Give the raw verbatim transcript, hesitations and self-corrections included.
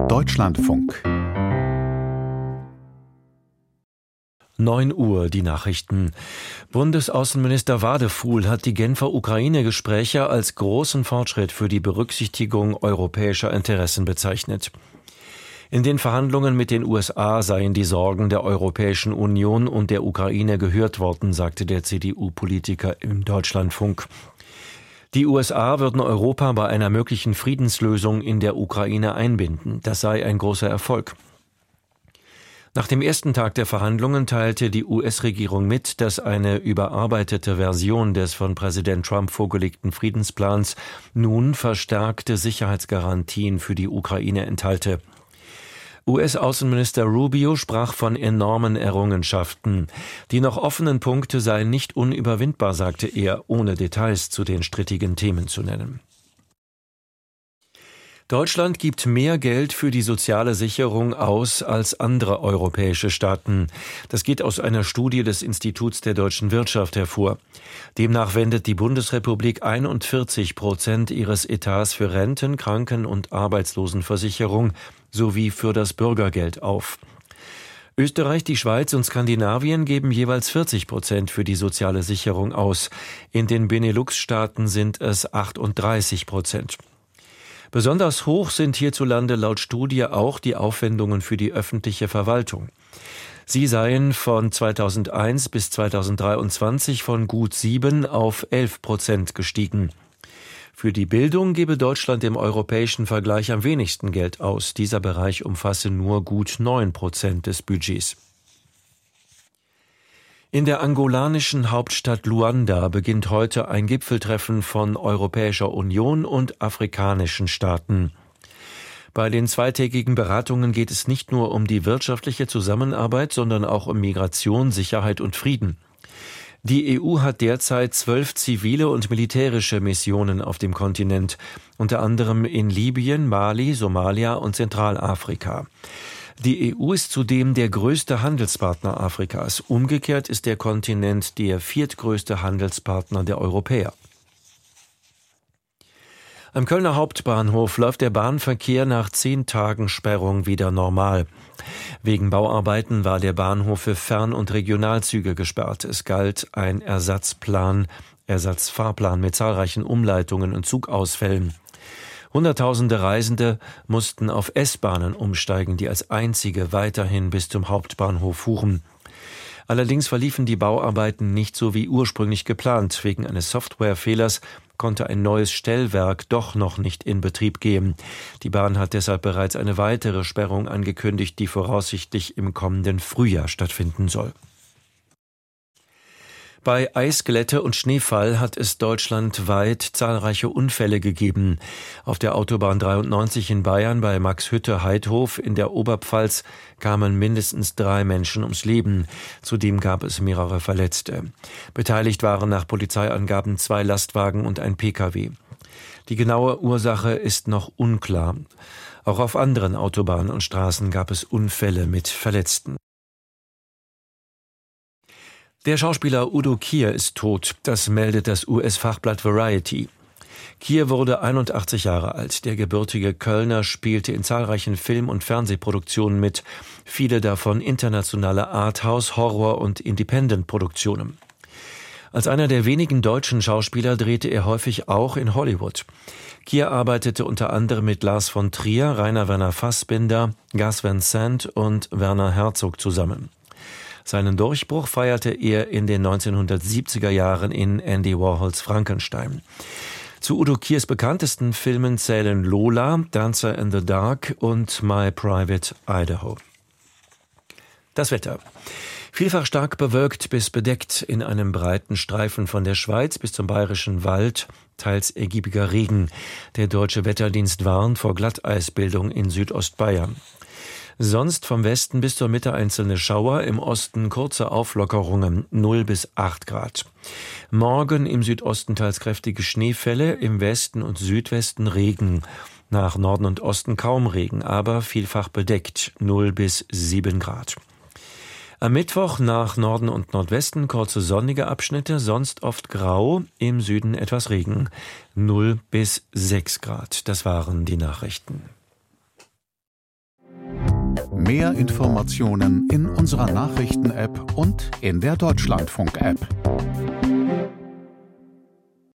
Deutschlandfunk. neun Uhr, die Nachrichten. Bundesaußenminister Wadefuhl hat die Genfer Ukraine-Gespräche als großen Fortschritt für die Berücksichtigung europäischer Interessen bezeichnet. In den Verhandlungen mit den U S A seien die Sorgen der Europäischen Union und der Ukraine gehört worden, sagte der C D U-Politiker im Deutschlandfunk. Die U S A würden Europa bei einer möglichen Friedenslösung in der Ukraine einbinden. Das sei ein großer Erfolg. Nach dem ersten Tag der Verhandlungen teilte die U S-Regierung mit, dass eine überarbeitete Version des von Präsident Trump vorgelegten Friedensplans nun verstärkte Sicherheitsgarantien für die Ukraine enthalte. U S-Außenminister Rubio sprach von enormen Errungenschaften. Die noch offenen Punkte seien nicht unüberwindbar, sagte er, ohne Details zu den strittigen Themen zu nennen. Deutschland gibt mehr Geld für die soziale Sicherung aus als andere europäische Staaten. Das geht aus einer Studie des Instituts der deutschen Wirtschaft hervor. Demnach wendet die Bundesrepublik einundvierzig Prozent ihres Etats für Renten-, Kranken- und Arbeitslosenversicherung sowie für das Bürgergeld auf. Österreich, die Schweiz und Skandinavien geben jeweils vierzig Prozent für die soziale Sicherung aus. In den Benelux-Staaten sind es achtunddreißig Prozent. Besonders hoch sind hierzulande laut Studie auch die Aufwendungen für die öffentliche Verwaltung. Sie seien von zweitausendeins bis zweitausenddreiundzwanzig von gut sieben auf elf Prozent gestiegen. Für die Bildung gebe Deutschland im europäischen Vergleich am wenigsten Geld aus. Dieser Bereich umfasse nur gut neun Prozent des Budgets. In der angolanischen Hauptstadt Luanda beginnt heute ein Gipfeltreffen von Europäischer Union und afrikanischen Staaten. Bei den zweitägigen Beratungen geht es nicht nur um die wirtschaftliche Zusammenarbeit, sondern auch um Migration, Sicherheit und Frieden. Die E U hat derzeit zwölf zivile und militärische Missionen auf dem Kontinent, unter anderem in Libyen, Mali, Somalia und Zentralafrika. Die E U ist zudem der größte Handelspartner Afrikas. Umgekehrt ist der Kontinent der viertgrößte Handelspartner der Europäer. Am Kölner Hauptbahnhof läuft der Bahnverkehr nach zehn Tagen Sperrung wieder normal. Wegen Bauarbeiten war der Bahnhof für Fern- und Regionalzüge gesperrt. Es galt ein Ersatzplan, Ersatzfahrplan mit zahlreichen Umleitungen und Zugausfällen. Hunderttausende Reisende mussten auf S-Bahnen umsteigen, die als einzige weiterhin bis zum Hauptbahnhof fuhren. Allerdings verliefen die Bauarbeiten nicht so wie ursprünglich geplant. Wegen eines Softwarefehlers konnte ein neues Stellwerk doch noch nicht in Betrieb gehen. Die Bahn hat deshalb bereits eine weitere Sperrung angekündigt, die voraussichtlich im kommenden Frühjahr stattfinden soll. Bei Eisglätte und Schneefall hat es deutschlandweit zahlreiche Unfälle gegeben. Auf der Autobahn dreiundneunzig in Bayern bei Maxhütte-Heidhof in der Oberpfalz kamen mindestens drei Menschen ums Leben. Zudem gab es mehrere Verletzte. Beteiligt waren nach Polizeiangaben zwei Lastwagen und ein Pkw. Die genaue Ursache ist noch unklar. Auch auf anderen Autobahnen und Straßen gab es Unfälle mit Verletzten. Der Schauspieler Udo Kier ist tot, das meldet das U S-Fachblatt Variety. Kier wurde einundachtzig Jahre alt. Der gebürtige Kölner spielte in zahlreichen Film- und Fernsehproduktionen mit, viele davon internationale Arthouse-, Horror- und Independent-Produktionen. Als einer der wenigen deutschen Schauspieler drehte er häufig auch in Hollywood. Kier arbeitete unter anderem mit Lars von Trier, Rainer Werner Fassbinder, Gus Van Sant und Werner Herzog zusammen. Seinen Durchbruch feierte er in den neunzehnhundertsiebziger Jahren in Andy Warhols Frankenstein. Zu Udo Kiers bekanntesten Filmen zählen Lola, Dancer in the Dark und My Private Idaho. Das Wetter. Vielfach stark bewölkt bis bedeckt, in einem breiten Streifen von der Schweiz bis zum Bayerischen Wald, teils ergiebiger Regen. Der Deutsche Wetterdienst warnt vor Glatteisbildung in Südostbayern. Sonst vom Westen bis zur Mitte einzelne Schauer, im Osten kurze Auflockerungen, null bis acht Grad. Morgen im Südosten teils kräftige Schneefälle, im Westen und Südwesten Regen. Nach Norden und Osten kaum Regen, aber vielfach bedeckt, null bis sieben Grad. Am Mittwoch nach Norden und Nordwesten kurze sonnige Abschnitte, sonst oft grau, im Süden etwas Regen, null bis sechs Grad. Das waren die Nachrichten. Mehr Informationen in unserer Nachrichten-App und in der Deutschlandfunk-App.